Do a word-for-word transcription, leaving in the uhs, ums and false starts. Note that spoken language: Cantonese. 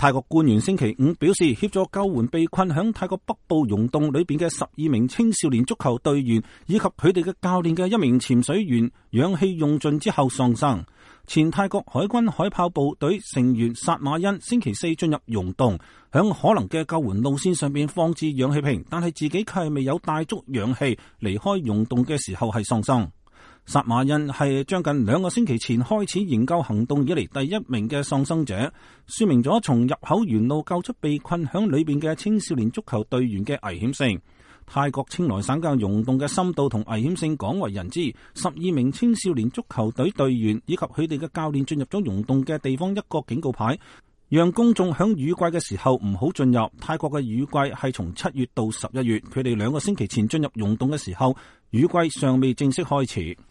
泰國官員星期五表示，協助救援被困響泰國北部溶洞裏邊嘅十二名青少年足球隊員以及佢哋嘅教練嘅一名潛水員氧氣用盡之後喪生。前泰國海軍海豹部隊成員薩馬恩星期四進入溶洞，響可能嘅救援路線上邊放置氧氣瓶，但係自己卻係未有帶足氧氣離開溶洞嘅時候係喪生。薩馬恩係將近兩個星期前開始營救行動以嚟第一名嘅喪生者，說明咗從入口沿路救出被困響裏邊嘅青少年足球隊員嘅危險性。泰國清萊省嘅溶洞嘅深度同危險性廣為人知，十二名青少年足球隊隊員以及佢哋嘅教練進入咗溶洞嘅地方一個警告牌，讓公眾響雨季嘅時候唔好進入。泰國嘅雨季係從七月到十一月，佢哋兩個星期前進入溶洞嘅時候，雨季尚未正式開始。